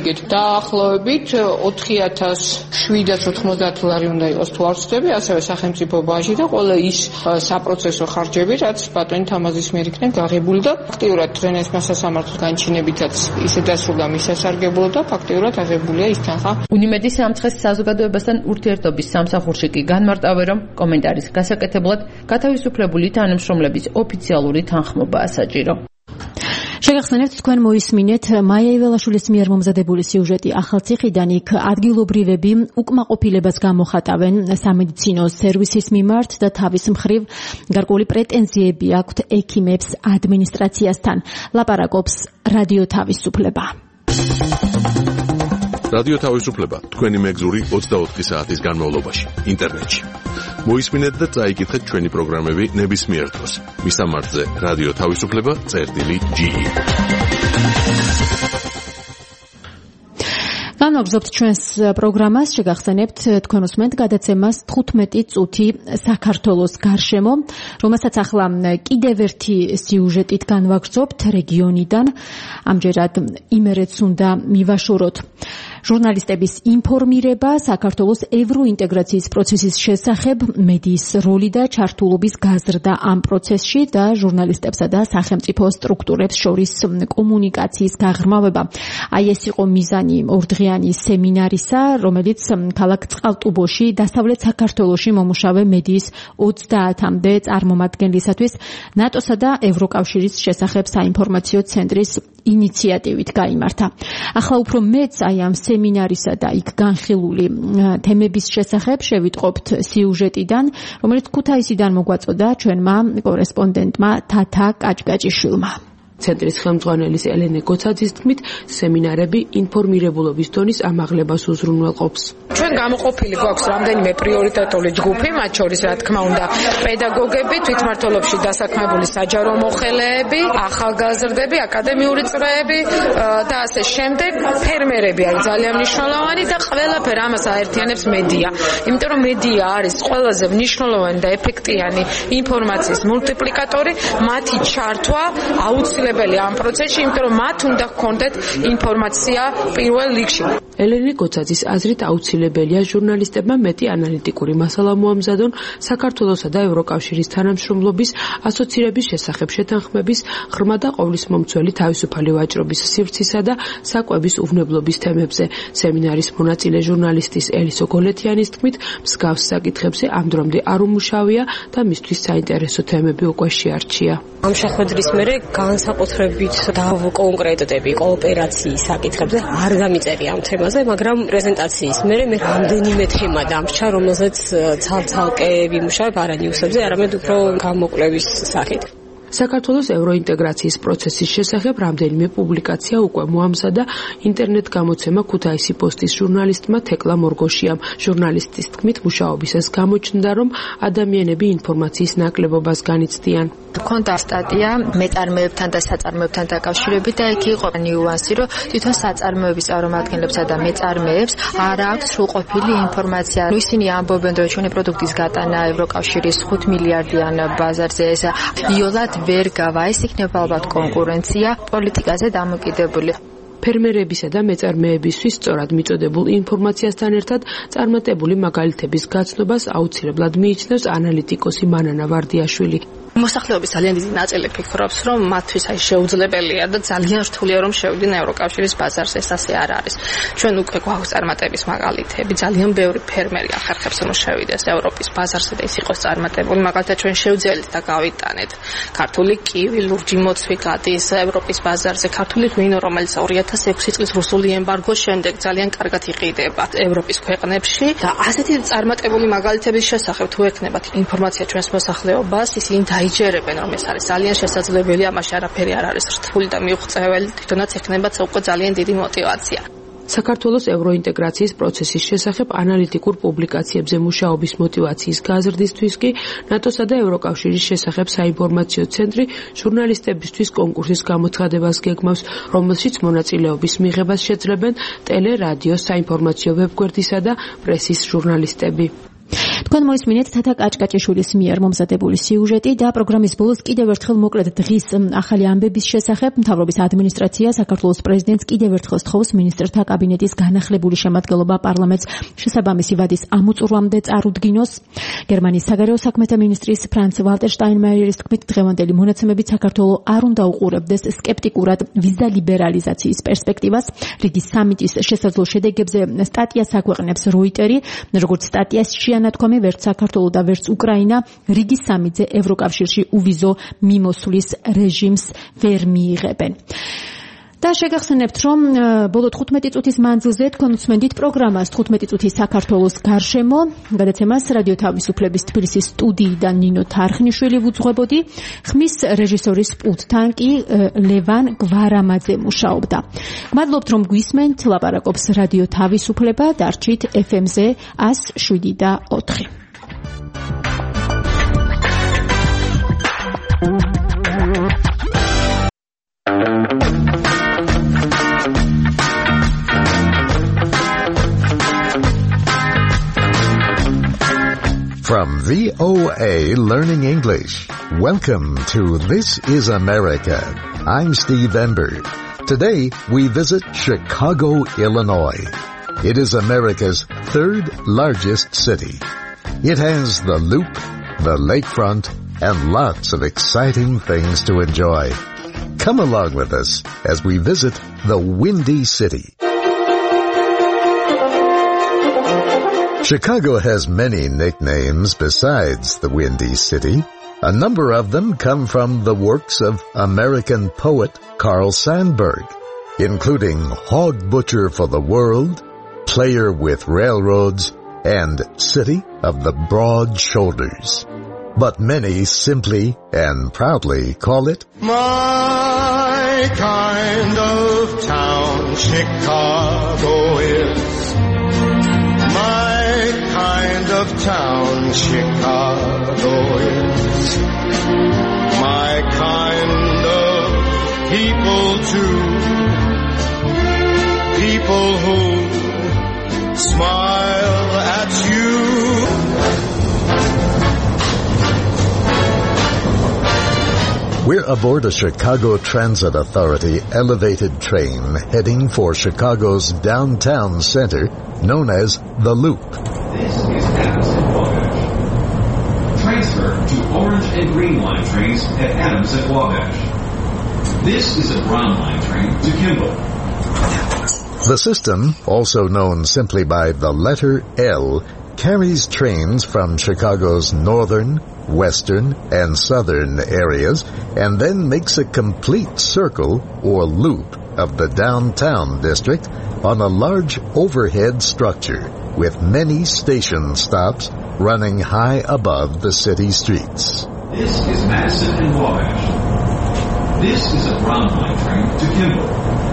მივიგეთ. დაახლოებით ოთხი ათას შვიდას ოთხმოცდაათ ლარი უნდა იყოს თუ არ ვცდები, ასევე სახელმწიფო ბაჟი და ყველა ის საპროცესო ხარჯები, რაც ბატონი თამაზის მიერ იქნა გაღებული და ფაქტიურად დღენასმა სასამართლოს განჩინებითაც ისე დასრულდა მის სასარგებლო და ფაქტიურად აღებულია ის თანხა. უნიმედის სამცხეს საზოგადოებასთან ურთიერთობის სამსახურში კი განმარტავენ, რომ კომენტარის გასაკეთებლად გათავისუფლებული თანამშრომლების ოფიციალური თანხმობაა საჭირო. შეგახსენებთ, თქვენ მოისმინეთ მაია იველაშვილის მიერ მომზადებული სიუჟეტი ახალციხიდან. იქ ადგილობრივები უკმაყოფილებას გამოხატავენ სამედიცინო სერვისის მიმართ და თავის მხრივ გარკვეული პრეტენზიები აქვთ ექიმებს ადმინისტრაციასთან. ლაპარაკობს რადიო თავისუფლება. რადიო თავისუფლება თქვენი მეგზური ოცდაოთხი საათის განმავლობაში ინტერნეტში. მოისმინეთ და წაიკითხეთ ჩვენი პროგრამები ნებისმიერ დროს. მისამართზე რადიო თავისუფლება წერტილი ჯი. განვაგრძობთ ჩვენს პროგრამას, შეგახსენებთ თქვენ უსმენთ გადაცემას თხუთმეტი წუთი საქართველოს გარშემო, რომელსაც ახლა კიდევ ერთი სიუჟეტით განვაგრძობთ რეგიონიდან. ამჯერად იმერეთს უნდა მივაშოროთ. ჟურნალისტების ინფორმირება საქართველოს ევროინტეგრაციის პროცესის შესახებ, მედიის როლი და ჩართულობის გაზრდა ამ პროცესში და ჟურნალისტებსა და სახელმწიფო სტრუქტურებს შორის კომუნიკაციის გაღრმავება. აი ეს იყო მიზანი ორდღიანი სემინარისა, რომელიც ქალაქ წყალტუბოში დასავლეთ საქართველოში მომუშავე მედიის ოცდაათამდე წარმომადგენლისათვის ნატოსა და ევროკავშირის შესახებ საინფორმაციო ცენტრის ინიციატივით გაიმართა. ახლა უფრო მეც აი ამ სემინარისა და იქ განხილული თემების შესახებ შევიტყობთ სიუჟეტიდან, რომელიც ქუთაისიდან მოგვაწოდა ჩვენმა კორესპონდენტმა თათა კაჭკაჭიშვილმა. ცენტრის ხელმძღვანელის ელენე გოცაძის თქმით, სემინარები ინფორმირებულობის დონის ამაღლებას უზრუნველყოფს. ჩვენ გამოყოფილი გვაქვს რამდენიმე პრიორიტეტული ჯგუფი, მათ შორის რა თქმა უნდა პედაგოგები, თვითმმართველობში დასაქმებული საჯარო მოხელეები, ახალგაზრდები, აკადემიური წრეები და ასე შემდეგ. ფერმერები არის ძალიან მნიშვნელოვანი და ყველაფერ ამას აერთიანებს მედია. იმიტომ რომ მედია არის ყველაზე მნიშვნელოვანი და ეფექტიანი ინფორმაციის მულტიპლიკატორი, მათი ჩართვა აუცილებელია ამ პროცესში, იმიტომ რომ მათ უნდა ჰქონდეთ ინფორმაცია პირველ რიგში. ელენე გოცაძის აზრით აუცილებელია ჟურნალისტებმა მეტი ანალიტიკური მასალა მოამზადონ საქართველოსა და ევროკავშირის თანამშრომლობის ასოცირების შესახებ შეთანხმების, ღრმა და ყოვლისმომცველი თავისუფალი ვაჭრობის სივრცისა და საკვების უვნებლობის თემებზე. სემინარის მონაწილე ჟურნალისტის ელისო გოლეთიანის თქმით, მსგავს საკითხებზე ამ დრომდე არ უმუშავია და მისთვის საინტერესო თემები უკვე შეარჩია. ამ შეხვედრის მერე განსაკუთრებით დავკონკრეტდები კოოპერაციის საკითხებზე, არ დამიწერია ამ თემაზე, მაგრამ პრეზენტაციის მერე მე რამდენიმე თემა დამრჩა, რომელზეც ცალ-ცალკე ვიმუშავებ არა ნიუსებზე, არამედ უფრო გამოკვლევის სახით. საქართველოს ევროინტეგრაციის პროცესის შესახებ რამდენიმე პუბლიკაცია უკვე მოამზადა ინტერნეტ გამოცემა ქუთაისი პოსტის ჟურნალისტმა თეკლა მორგოშიამ. ჟურნალისტის თქმით, მუშაობისას გამოჩნდა, რომ ადამიანები ინფორმაციის ნაკლებობას განიცდიან. Კონდა სტატია მეწარმეებთან და საწარმოებთან დაკავშირებით და იქ იყო ნიუანსი, რომ თვითონ საწარმოების წარმომადგენლებსა და მეწარმეებს არ აქვს სრულყოფილი ინფორმაცია. ისინი ამბობენ, რომ ჩვენი პროდუქტის გატანა ევროკავშირის ხუთ მილიარდიან ბაზარზე ეს იოლად ვერ გავა, ეს იქნება ალბათ კონკურენცია პოლიტიკაზე დამოკიდებული. ფერმერებისა და მეწარმეებისთვის სწორად მიწოდებულ ინფორმაციასთან ერთად წარმატებული მაგალითების გაცნობას აუცილებლად მიიჩნევს ანალიტიკოსი მანანა ვარდიაშვილი. მოსახლეობის ძალიან დიდი ნაწილი ფიქრობს, რომ მათთვის აი შეუძლებელია და ძალიან რთულია რომ შევიდნენ ევროკავშირის ბაზარზე, ეს ასე არ არის. ჩვენ უკვე გვაქვს წარმატების მაგალითები, ძალიან ბევრი ფერმერი ახერხებს რომ შევიდეს ევროპის ბაზარზე და ის იყოს წარმატებული, მაგალითად ჩვენ შევძელით და გავიტანეთ ქართული კივი, ლურჯი მოცვი გადის ევროპის ბაზარზე, ქართული ღვინო, რომელიც ორი ათას ექვსი წლის რუსული ემბარგოს შემდეგ ძალიან კარგად იყიდება ევროპის ქვეყნებში და ასეთი წარმატებული მაგალითების შესახებ თუ ექნებათ ინფორმაცია ჩვენს მოსახლეობას, ისინი იჯერებენ რომ ეს არის ძალიან შესაძლებელი, ამაში არაფერი არ არის რთული და მიუღწეველი, თვითონაც ექნებათ უკვე ძალიან დიდი мотивация. საქართველოს ევროინტეგრაციის პროცესის შესახებ ანალიტიკურ პუბლიკაციებზე მუშაობის мотиваციის გაზრდისთვის კი ნატოსა და ევროკავშირის შესახებ საინფორმაციო ცენტრი ჟურნალისტებისთვის კონკურსის გამოცხადებას გეგმავს, რომელშიც მონაწილეობის მიღებას შეძლებენ ტელე, რადიო, საინფორმაციო ვებგვერდისა და პრესის ჟურნალისტები. თქვენ მოისმინეთ თათა კაჭკაჭიშვილის მიერ მომზადებული სიუჟეტი და პროგრამის ბოლოს კიდევ ერთხელ მოკლედ დღის ახალი ამბების შესახებ მთავრობის ადმინისტრაცია საქართველოს პრეზიდენტს კიდევ ერთხელ სთხოვს მინისტრთა კაბინეტის განახლებული შემადგენლობა პარლამენტს შესაბამისი ვადის ამოწურვამდე წარუდგინოს. გერმანიის საგარეო საქმეთა მინისტრის ფრანც ვალტერ შტაინმაიერის თქმით დღევანდელი მონაცემებით საქართველოს არ უნდა უყურებდეს სკეპტიკურად ვიზა ლიბერალიზაციის პერსპექტივას. რიგის სამიტის შესაძლო შედეგებზე სტატიას აქვეყნებს როიტერი. როგორც სტატიას შეანათქვამი ვერც საქართველოს და ვერც უკრაინა რიგის სამიტზე ევროკავშირში უვიზო მიმოსვლის რეჟიმს ვერ მიიღებენ. და შეგახსენებთ, რომ ბოლო თხუთმეტი წუთის მანძილზე თქვენ უსმენთ პროგრამას თხუთმეტი წუთი საქართველოს გარშემო. გადაცემას რადიო თავისუფლების თბილისის სტუდიიდან ნინო თარხნიშვილი ვუძღვებოდი. ხმის რეჟისორის პულტთან კი ლევან გვარამაძე მუშაობდა. გმადლობთ, რომ გვისმენთ. ლაპარაკობს რადიო თავისუფლება. დარჩით ეფ ემ-ზე εκατს შვიდი და ოთხი. From V O A Learning English, welcome to This is America. I'm Steve Ember. Today we visit Chicago, Illinois. It is America's third largest city. It has the Loop, the lakefront, and lots of exciting things to enjoy. Come along with us as we visit the Windy City. Chicago has many nicknames besides the Windy City. A number of them come from the works of American poet Carl Sandburg, including Hog Butcher for the World, Player with Railroads, and City of the Broad Shoulders. But many simply and proudly call it my kind of town. Chicago is my kind of town. Chicago is my kind of people too. People who smile at you. We're aboard a Chicago Transit Authority elevated train heading for Chicago's downtown center, known as the Loop. This is Adams at Wabash. Transfer to Orange and Green Line trains at Adams at Wabash. This is a Brown Line train to Kimball. The system, also known simply by the letter L, carries trains from Chicago's northern, western, and southern areas, and then makes a complete circle or loop of the downtown district on a large overhead structure with many station stops running high above the city streets. This is Madison and Wabash. This is a Brown Line train to Kimball.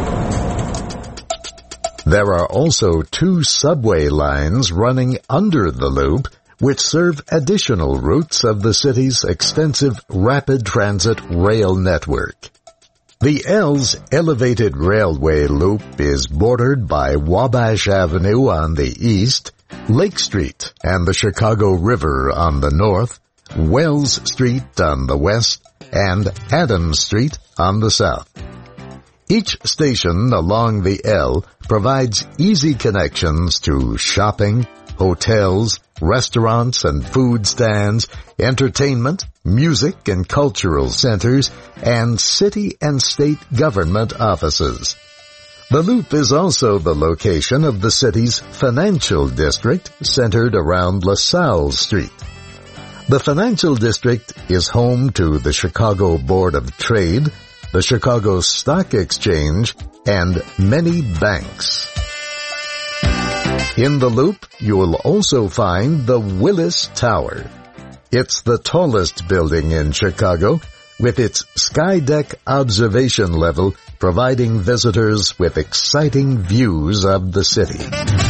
There are also two subway lines running under the loop, which serve additional routes of the city's extensive rapid transit rail network. The L's elevated railway loop is bordered by Wabash Avenue on the east, Lake Street and the Chicago River on the north, Wells Street on the west, and Adams Street on the south. Each station along the L provides easy connections to shopping, hotels, restaurants and food stands, entertainment, music and cultural centers, and city and state government offices. The Loop is also the location of the city's financial district centered around LaSalle Street. The financial district is home to the Chicago Board of Trade, the Chicago Stock Exchange, and many banks. In the Loop, you will also find the Willis Tower. It's the tallest building in Chicago, with its skydeck observation level providing visitors with exciting views of the city.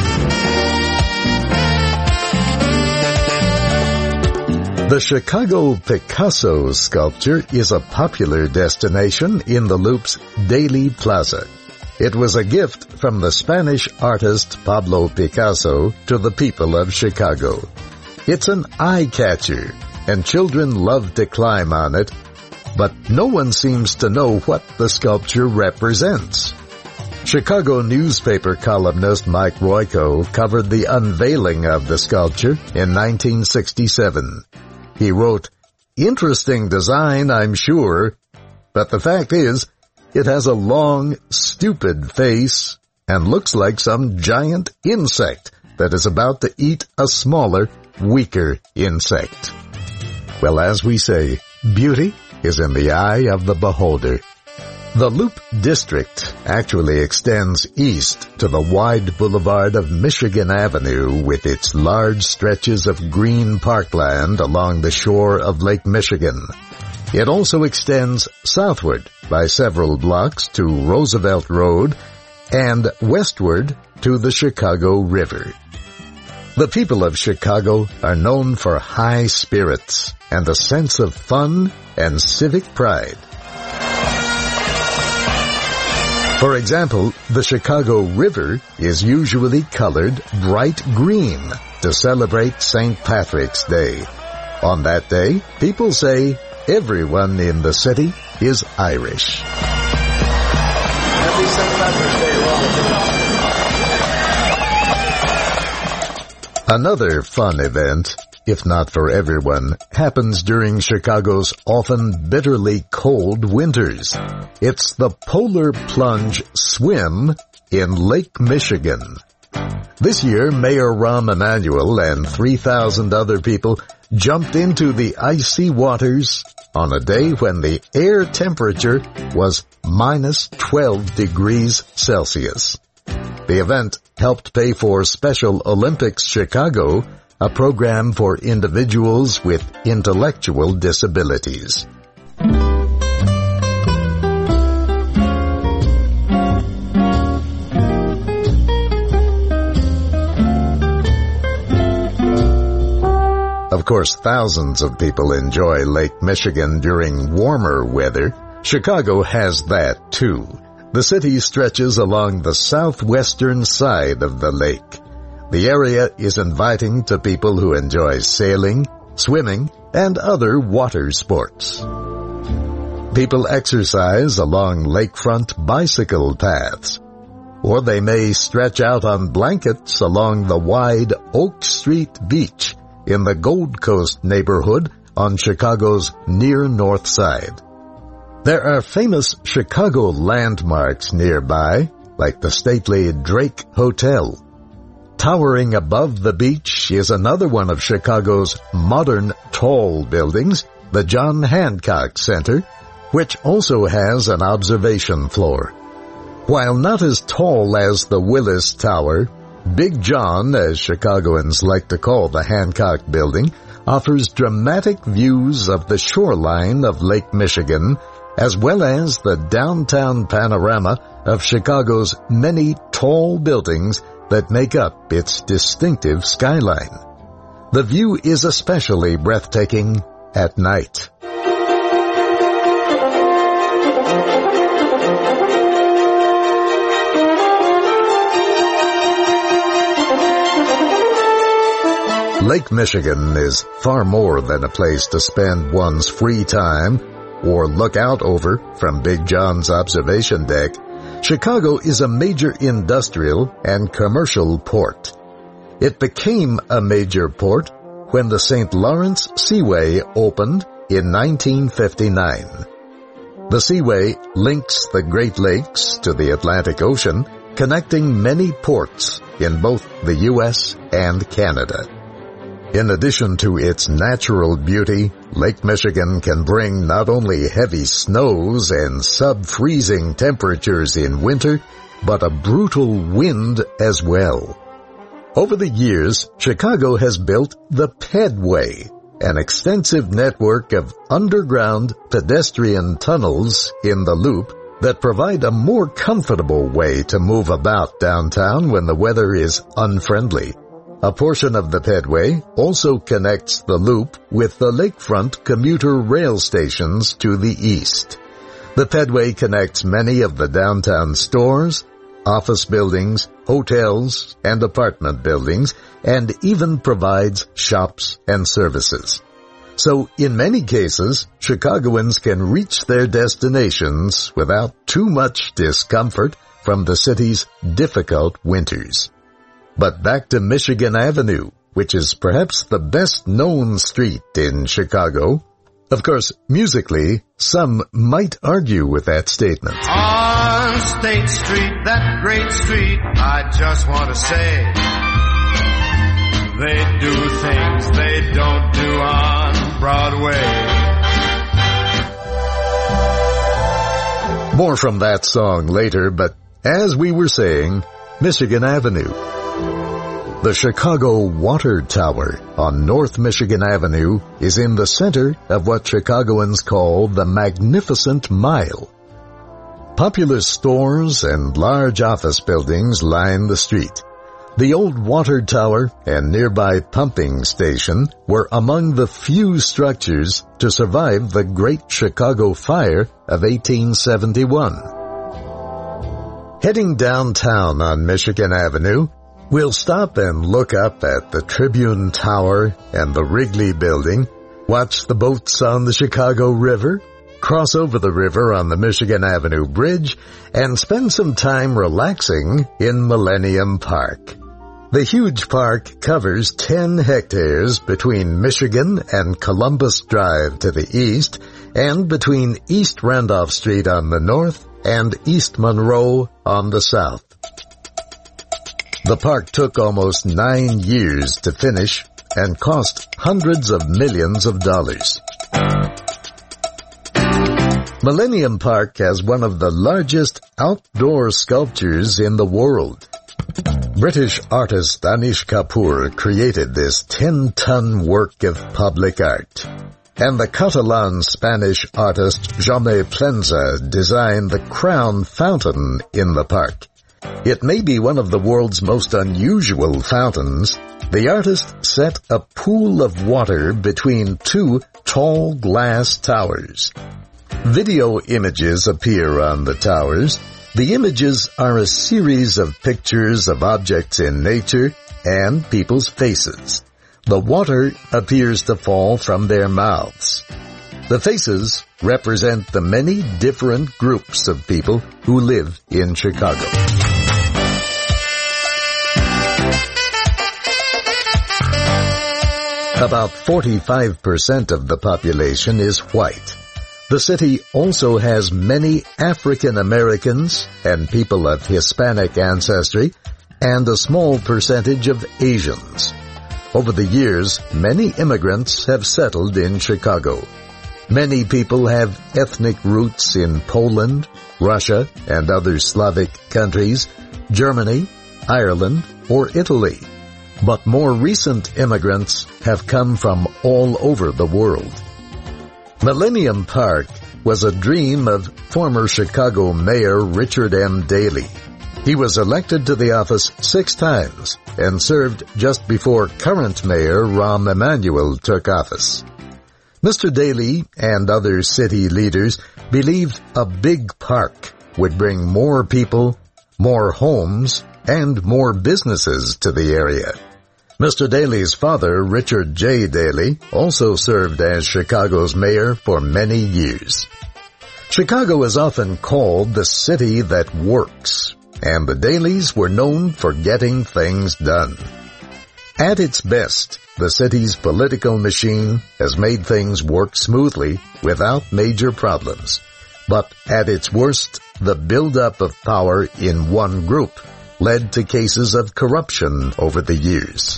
The Chicago Picasso sculpture is a popular destination in the Loop's Daily Plaza. It was a gift from the Spanish artist Pablo Picasso to the people of Chicago. It's an eye-catcher, and children love to climb on it, but no one seems to know what the sculpture represents. Chicago newspaper columnist Mike Royko covered the unveiling of the sculpture in nineteen sixty-seven. He wrote, "Interesting design, I'm sure, but the fact is, it has a long, stupid face and looks like some giant insect that is about to eat a smaller, weaker insect." Well, as we say, beauty is in the eye of the beholder. The Loop District actually extends east to the wide boulevard of Michigan Avenue with its large stretches of green parkland along the shore of Lake Michigan. It also extends southward by several blocks to Roosevelt Road and westward to the Chicago River. The people of Chicago are known for high spirits and a sense of fun and civic pride. For example, the Chicago River is usually colored bright green to celebrate Saint Patrick's Day. On that day, people say everyone in the city is Irish. Happy Saint Patrick's Day, Robert. Another fun event, if not for everyone, happens during Chicago's often bitterly cold winters. It's the Polar Plunge Swim in Lake Michigan. This year, Mayor Rahm Emanuel and three thousand other people jumped into the icy waters on a day when the air temperature was minus twelve degrees Celsius. The event helped pay for Special Olympics Chicago, a program for individuals with intellectual disabilities. Of course, thousands of people enjoy Lake Michigan during warmer weather. Chicago has that too. The city stretches along the southwestern side of the lake. The area is inviting to people who enjoy sailing, swimming, and other water sports. People exercise along lakefront bicycle paths, or they may stretch out on blankets along the wide Oak Street beach in the Gold Coast neighborhood on Chicago's near north side. There are famous Chicago landmarks nearby, like the stately Drake Hotel. Towering above the beach is another one of Chicago's modern tall buildings, the John Hancock Center, which also has an observation floor. While not as tall as the Willis Tower, Big John, as Chicagoans like to call the Hancock Building, offers dramatic views of the shoreline of Lake Michigan, as well as the downtown panorama of Chicago's many tall buildings that make up its distinctive skyline. The view is especially breathtaking at night. Lake Michigan is far more than a place to spend one's free time or look out over from Big John's observation deck. Chicago is a major industrial and commercial port. It became a major port when the Saint Lawrence Seaway opened in nineteen fifty-nine. The Seaway links the Great Lakes to the Atlantic Ocean, connecting many ports in both the U S and Canada. In addition to its natural beauty, Lake Michigan can bring not only heavy snows and sub-freezing temperatures in winter, but a brutal wind as well. Over the years, Chicago has built the Pedway, an extensive network of underground pedestrian tunnels in the Loop that provide a more comfortable way to move about downtown when the weather is unfriendly. A portion of the Pedway also connects the Loop with the lakefront commuter rail stations to the east. The Pedway connects many of the downtown stores, office buildings, hotels, and apartment buildings, and even provides shops and services. So, in many cases, Chicagoans can reach their destinations without too much discomfort from the city's difficult winters. But back to Michigan Avenue, which is perhaps the best-known street in Chicago. Of course, musically, some might argue with that statement. On State Street, that great street, I just want to say, they do things they don't do on Broadway. More from that song later, but as we were saying, Michigan Avenue. The Chicago Water Tower on North Michigan Avenue is in the center of what Chicagoans call the Magnificent Mile. Popular stores and large office buildings line the street. The old water tower and nearby pumping station were among the few structures to survive the Great Chicago Fire of eighteen seventy-one. Heading downtown on Michigan Avenue, we'll stop and look up at the Tribune Tower and the Wrigley Building, watch the boats on the Chicago River, cross over the river on the Michigan Avenue Bridge, and spend some time relaxing in Millennium Park. The huge park covers ten hectares between Michigan and Columbus Drive to the east, and between East Randolph Street on the north and East Monroe on the south. The park took almost nine years to finish and cost hundreds of millions of dollars. Millennium Park has one of the largest outdoor sculptures in the world. British artist Anish Kapoor created this ten-ton work of public art, and the Catalan-Spanish artist Jaume Plensa designed the Crown Fountain in the park. It may be one of the world's most unusual fountains. The artist set a pool of water between two tall glass towers. Video images appear on the towers. The images are a series of pictures of objects in nature and people's faces. The water appears to fall from their mouths. The faces represent the many different groups of people who live in Chicago. About forty-five percent of the population is white. The city also has many African Americans and people of Hispanic ancestry, and a small percentage of Asians. Over the years, many immigrants have settled in Chicago. Many people have ethnic roots in Poland, Russia, and other Slavic countries, Germany, Ireland, or Italy. But more recent immigrants have come from all over the world. Millennium Park was a dream of former Chicago Mayor Richard M. Daley. He was elected to the office six times and served just before current Mayor Rahm Emanuel took office. Mister Daley and other city leaders believed a big park would bring more people, more homes, and more businesses to the area. Mister Daley's father, Richard J. Daley, also served as Chicago's mayor for many years. Chicago is often called the city that works, and the Daleys were known for getting things done. At its best, the city's political machine has made things work smoothly without major problems. But at its worst, the buildup of power in one group led to cases of corruption over the years.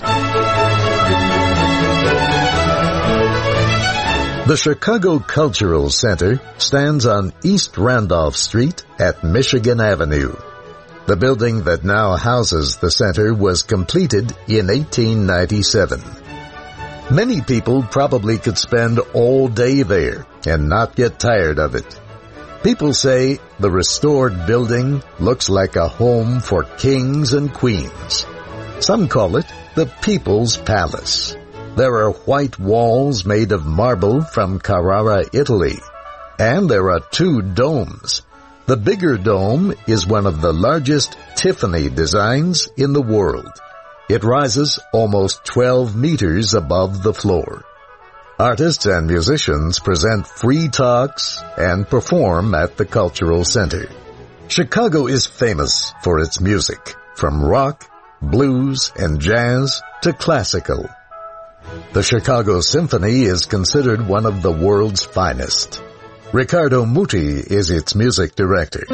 The Chicago Cultural Center stands on East Randolph Street at Michigan Avenue. The building that now houses the center was completed in eighteen ninety-seven. Many people probably could spend all day there and not get tired of it. People say the restored building looks like a home for kings and queens. Some call it the People's Palace. There are white walls made of marble from Carrara, Italy. And there are two domes. The bigger dome is one of the largest Tiffany designs in the world. It rises almost twelve meters above the floor. Artists and musicians present free talks and perform at the Cultural Center. Chicago is famous for its music, from rock, blues, and jazz to classical. The Chicago Symphony is considered one of the world's finest. Ricardo Muti is its music director.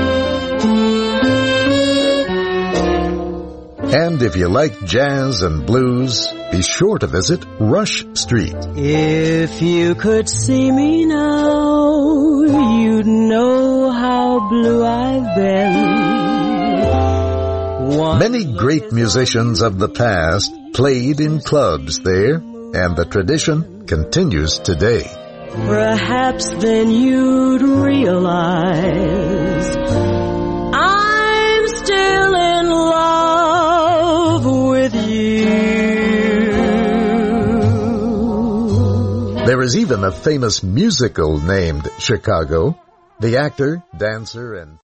And if you like jazz and blues, be sure to visit Rush Street. If you could see me now, you'd know how blue I've been. One Many great musicians of the past played in clubs there, and the tradition continues today. Perhaps then you'd realize I'm still in love with you. There is even a famous musical named Chicago. The actor, dancer, and